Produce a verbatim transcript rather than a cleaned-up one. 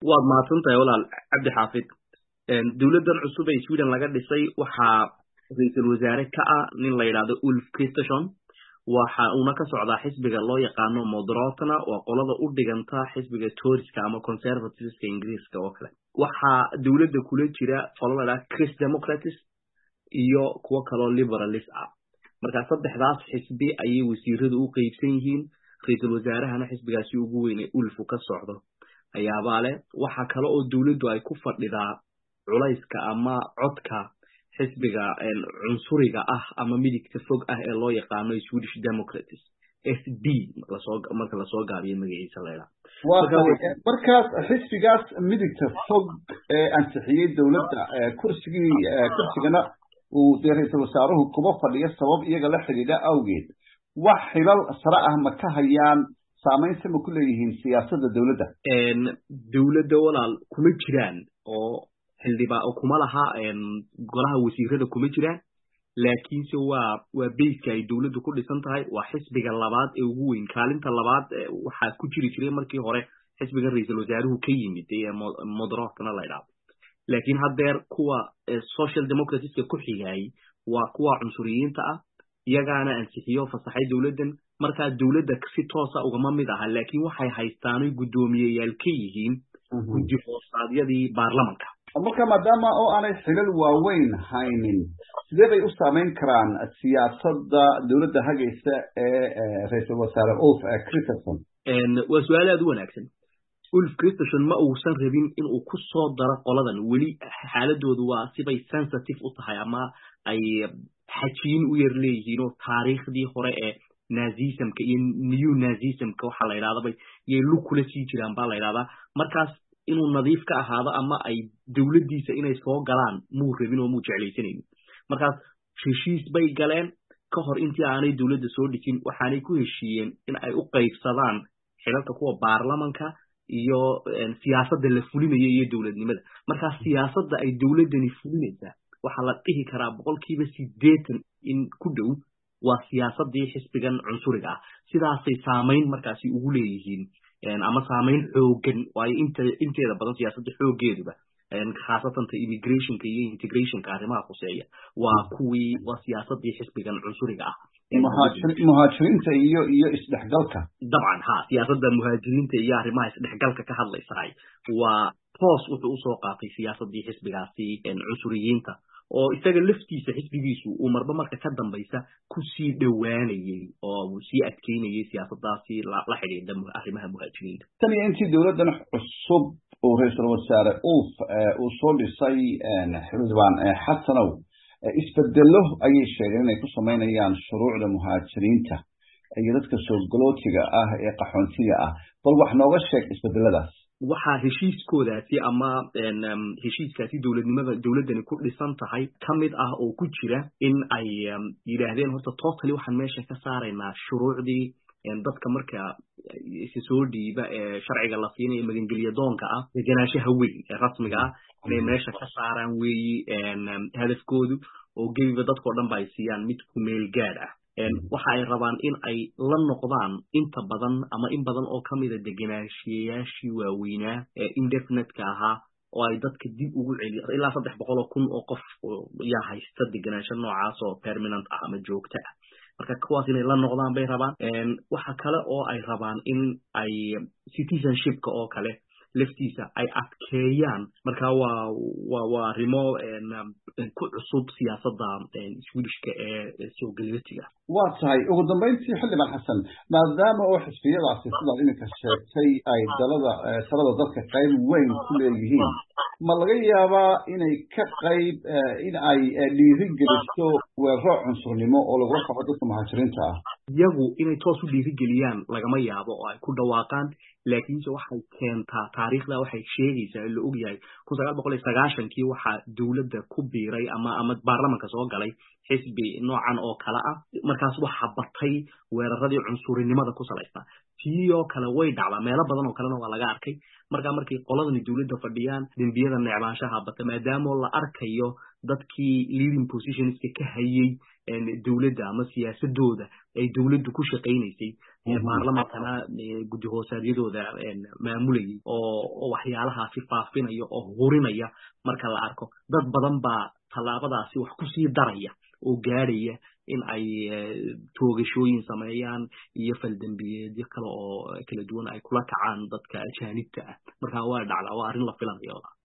waad mahadsantahay walaal cabdi xaafid dowladdan cusub ee Sweden laga dhisay waxaa ra'iisul wasaare ka ah nin la yiraahdo Ulf Kristersson waxa uu ka socdaa xisbiga loo yaqaano Moderaterna waa qolada u dhiganta xisbiga Toryska ama Conservativeska Ingiriiska oo kale waxa dowladda kula jira qolada Christ Democrats iyo kuwa kale oo liberalist ah marka saddexdaas xisbi ayay wasiiradu u qaybsan yihiin ra'iisul wasaarahana xisbigaasi ugu weyn ee Ulf ka socdo ayaa baale waxa kale oo dawladdu ay ku fadhidaa culayska ama codka xisbiga cunsuriga ah ama midigta fog ah ee loo yaqaano Swedish Democrats S D la soo marka la soo gaabiyo magaciisa leeyahay markaas xisbigaas midigta fog ee ansixiyay dawladda kursigii kursigana uu ra'iisul wasaaruhu kuba fadhiyo sabab iyaga la xiriira awgeed wax xilal sare ah ma ka hayaan saamayn sama ku leeyihiin siyaasadda dawladda een dawladda walaal kuma jiraan oo xildhibaan oo kuma laha een golaha wasiirada kuma jiraan laakiin se waa waa base ay dawladdu ku dhisan tahay waa xisbiga labaad ee ugu weyn kaalinta labaad waxa ku jiri jiray markii hore xisbiga ra'iisul wasaaruhu ka yimid ee Moderaterna la yiraahdo laakiin haddeer kuwa social democrats ku xigay waa kuwa cunsuriyiinta ah iyagaana ansixiyo fasaxay dawladdan marka dawladda si toos ah uga mid ah laakiin waxay haystaan gudoomiyeyaal ka yihiin guddi hoosaadiyadii baarlamaanka marka maadaama oo aanay xilal waaweyn haynin sidee bay u saameyn karaan siyaasadda dawladda hagaysa ee ra'iisul wasaare Ulf Kristersson een waa su'aal aad u wanaagsan Ulf Kristersson ma uusan rabin in uu ku soo daro qoladan weli xaaladoodu waa sibay sensitive u tahay ama ay xajiin u yar leeyihiin oo taariikhdii hore ee nazismka iyo new nazismka waxa la yiraahdo bay yey lu kula sii jiraan baa la yiraahdaa markaas inuu nadiif ka ahaado ama ay dawladdiisa inay soo galaan muu rabin oo muu jeclaysanaynin markaas heshiis bay galeen ka hor intii aanay dawladda soo dhigin waxaanay ku heshiiyeen in ay u qaybsadaan xilalka kuwa baarlamaanka iyo siyaasadda la fulinayo iyo dawladnimada markaas siyaasadda ay dawladdani fulinaysaa waxa la dhihi karaa boqolkiiba siddeetan in ku dhow waa siyaasadii xisbigan cunsuriga ah sidaasay saameyn markaasi ugu leeyihiin ama saameyn xoogan waayo inta inteeda badan siyaasadda xoogeeduba khaasatan immigrationka iyo integrationka arrimaha khuseeya waa kuwii waa siyaasadii xisbigan cunsuriga ah muhaajiriinta iyo iyo isdhexgalka dabcan ha siyaasadda muhaajiriinta iyo arrimaha isdhexgalka ka hadlaysaay waa toos wuxuu usoo qaatay siyaasadii xisbigaasi cunsuriyiinta oo isaga laftiisa xisbigiisu uu marba marka ka dambaysa ku sii dhawaanayay oo uu sii adkeynayay siyaasadaasi la xidhiidha arrimaha muhaajiriinta tan iyo intii dawladdan cusub oo ra'iisul wasaare Ulf uu soo dhisay xildhibaan xasanow isbedelo ayay sheegeen inay ku sameynayaan shuruucda muhaajiriinta iyo dadka soo galootiga ah ee qaxoontiga ah bal wax nooga sheeg isbedeladaas waxa heshiiskoodaasi ama heshiiskaasi dawladnimada dawladdani ku dhisan tahay kamid ah oo ku jira in ay yiraahdeen horta totally waxaan meesha ka saaraynaa shuruucdii dadka marka si soo dhiiba ee sharciga la siinayo magangeliya doonka ah deganaanshaha weyn ee rasmiga ah inay meesha ka saaraan weeyi hadafkoodu oo gebiba dadkoo dhan ba ay siiyaan mid ku meel gaar ah waxa ay rabaan in ay la noqdaan inta badan ama in badan oo kamid ah deganaanshiyaashii waaweynaa ee indefinite-ka ahaa oo ay dadka dib ugu celiyo ilaa saddex boqol oo kun oo qof yaa haysta deganaansho noocaas oo permanent ah ama joogto ah marka kuwaas inay la noqdaan bay rabaan waxa kale oo ay rabaan in ay citizenshipka oo kale laftiisa ay adkeeyaan marka waa waa waa arrimo ku cusub siyaasadda Swedishka ee soo galootiga waa tahay ugu dambeyntii xildhibaan xasan maadaama oo xisbiyadaasi sida iminka sheegtay ay dalada talada dadka qayb weyn ku leeyihiin ma laga yaabaa inay ka qayb in ay dhiirigeliso weeraro cunsurnimo oo lagula kaco dadka muhaajiriinta ah iyagu inay toos u dhiirigeliyaan lagama yaabo oo ay ku dhawaaqaan laakiinse waxay keentaa taariikhda waxay sheegaysaa in la og yahay kun sagaal boqol iyo sagaashankii waxaa dawladda ku biiray ama ama baarlamaanka soo galay xisbi noocan oo kale ah markaas waxaa batay weeraradii cunsurinimada ku salaysan tii oo kale way dhacdaa meelo badan oo kalena waa laga arkay marka markii qoladani dawladda fadhiyaan dembiyada necbaanshaha bata maadaama la arkayo dadkii leading positionska ka hayay dawladda ama siyaasadooda ay dawladdu ku shaqeynaysay baarlamaankana guddi hoosaadyadooda maamulayay oo waxyaalahaasi faafinaya oo hurinaya marka la arko dad badan baa tallaabadaasi wax ku sii daraya oo gaadhaya in ay toogashooyin sameeyaan iyo faldambiyeedyo kale oo kala duwan ay kula kacaan dadka ajaanibta ah marka waa dhacdaa waa arrin la filanayo